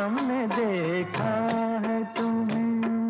हमने देखा है तुम्हें।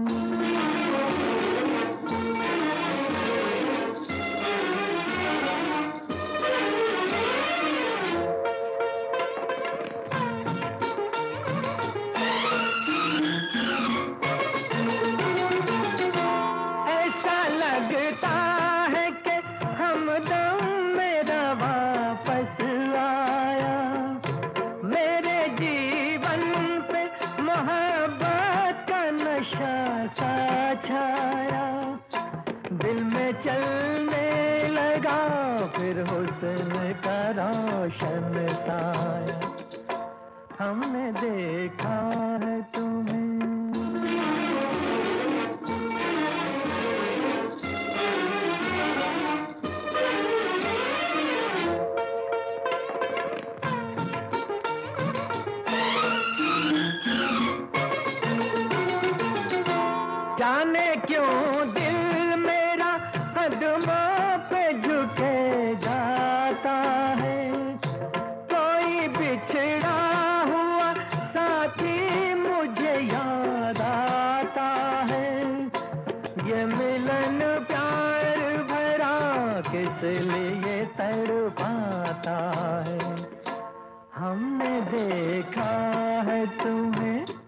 ऐसा लगता है कि हमदम मेरा वापस आया, मेरे जीवन पे मोहब्बत का नशा सा छाया। दिल में चलने लगा फिर हुस्न का रोशन साया, हमने देखा है तुम्हें। जाने क्यों दिल मेरा कदमों पे झुके जाता है, कोई बिछड़ा हुआ साथी मुझे याद आता है। ये मिलन प्यार भरा किस लिए तड़पाता है, हमने देखा है तुम्हें।